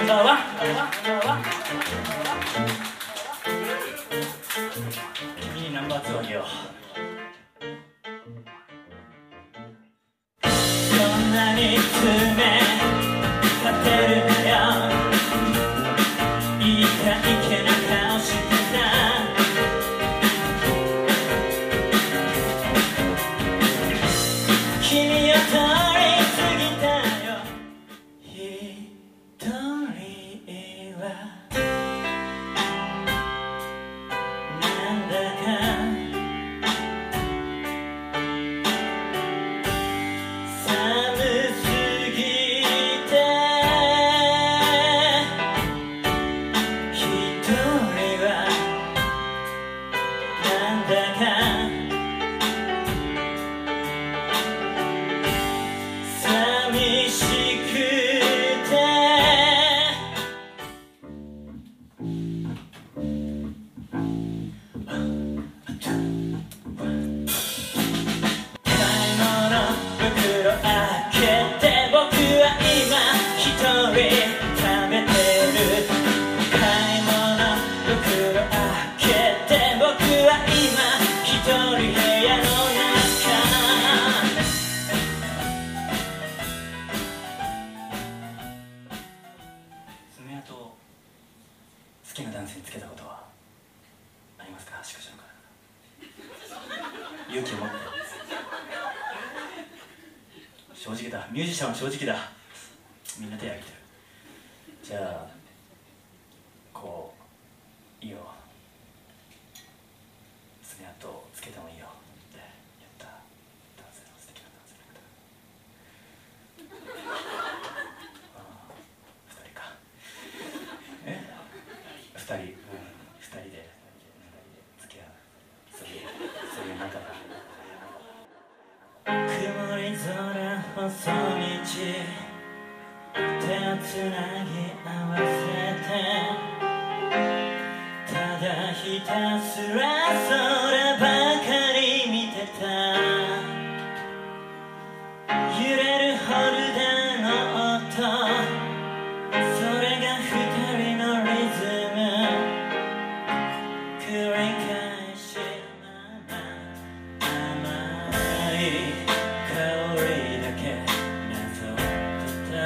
君にナンバー2をあげよう。そんなに詰め立てるなよ、いいかいけな顔してた。君を通り過ぎたよ、一人はなんだか寒すぎて、一人はなんだか寂しくて、買い物袋開けて僕は今一人食べてる。買い物袋開けて僕は今一人部屋の中。爪痕を好きな男性につけたことはありますか？宿舎の方、勇気を持って。正直だ、ミュージシャンは正直だ。みんな手挙げてる。じゃあこう、いいよ、爪痕をつけてもいいよって言った男性の素敵な男性の方。ああ、2人か。2人、2人で付き合う、そういう仲だ。曇り空、細道、手をつなぎ合わせて、ただひたすら空ばかり見てた。揺れるホルダーの音、それが二人のリズム、繰り返し甘い香りだけなぞってた。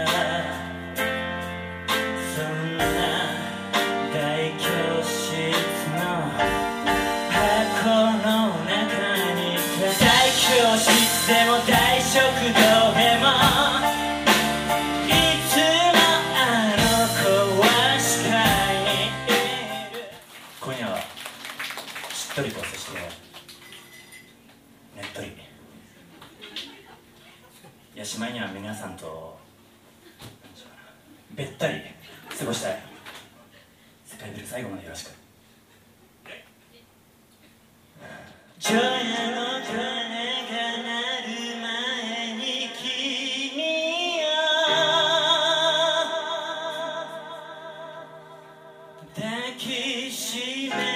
そんな大教室の箱の中にいた。大教室でも大食堂でもいつもあの子は視界にいる。今夜はしっとりと、そしてねっとり、いや、しまいには皆さんとなんでしょうかな、べったり過ごしたい。世界ビル最後までよろしく。除夜の鐘が鳴る前に君を抱きしめる。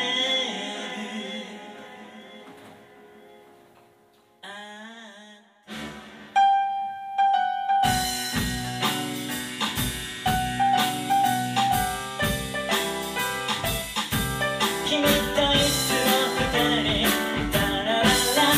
君といつも二人、タラララ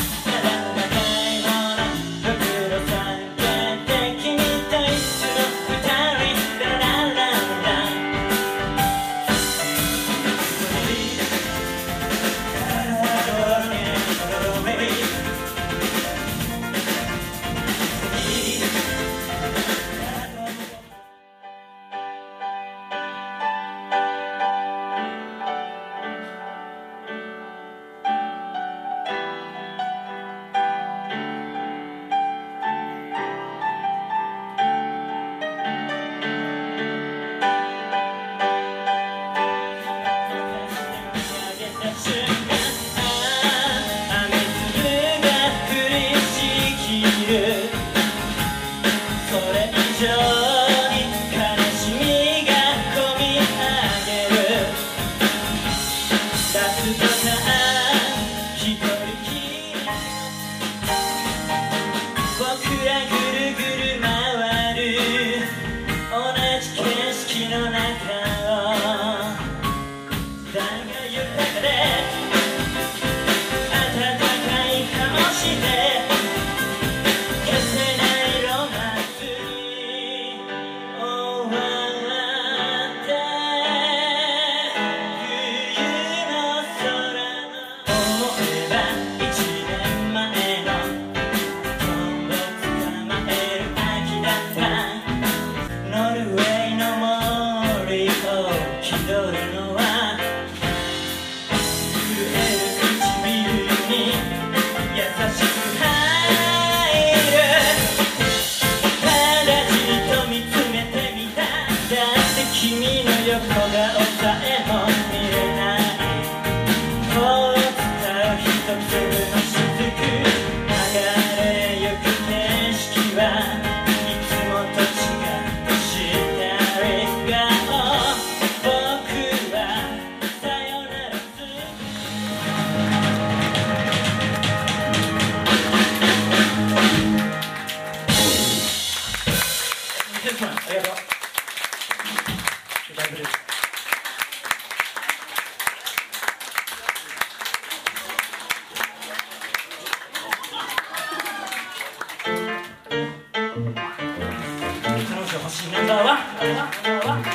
は